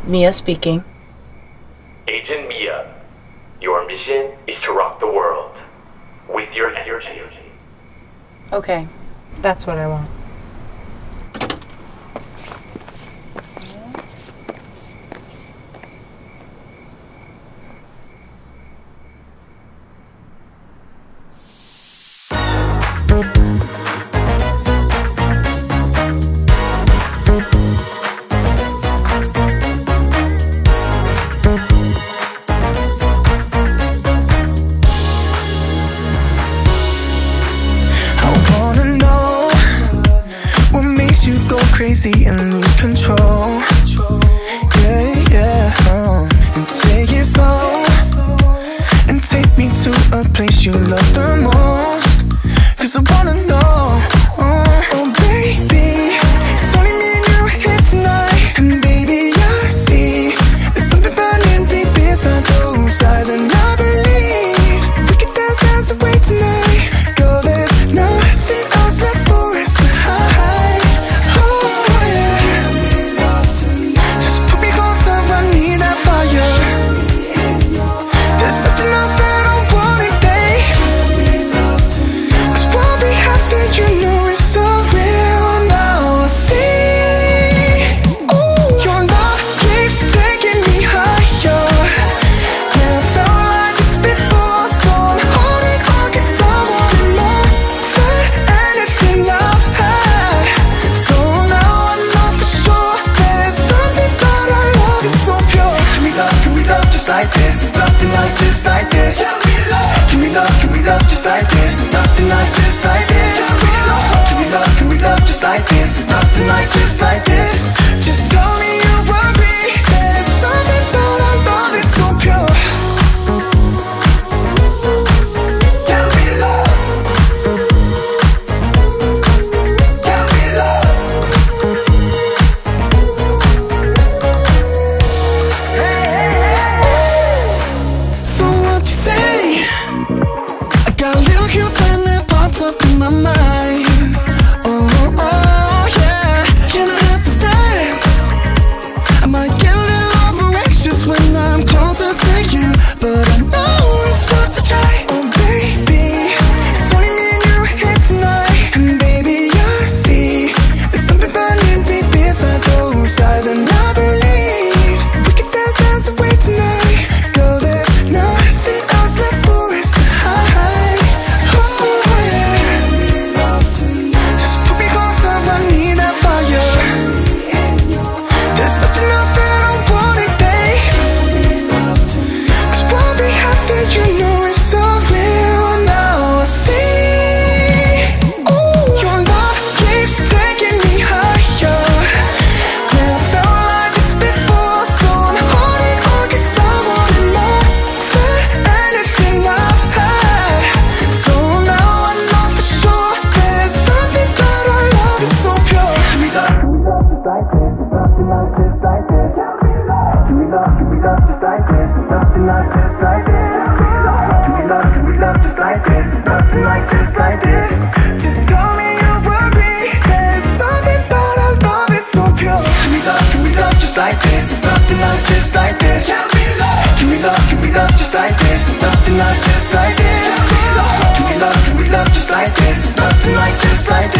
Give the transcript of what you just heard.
Mia speaking. Agent Mia, your mission is to rock the world with your energy. Okay, that's what I want. Crazy and lose control. Yeah. And take it slow and take me to a place you love the most. 'Cause I wanna know, oh baby, it's only me and you here tonight. And baby, I see there's something burning deep inside those eyes. And I believe we can dance away tonight. Girl, there's nothing else left for us to hide. Just like this, there's nothing nice just like this. Can we love just like this? There's nothing like just like this. Just tell me you agree. There's something about our love, it's so pure. Can we love? Can we love? So what you say? Got a little cute plan that pops up in my mind. Oh, yeah. Can I have the dance? I might get a little over-anxious when I'm closer to you, but I know it's worth a try. Oh, baby, it's only me and you here tonight. And baby, I see there's something burning deep inside those eyes. And I believe we can dance away tonight. Girl, there's nothing else left for us to hide. Just like this, there's nothing else just like this. Can we love just like this? There's nothing else just like this. Can we love just like this? There's nothing like just like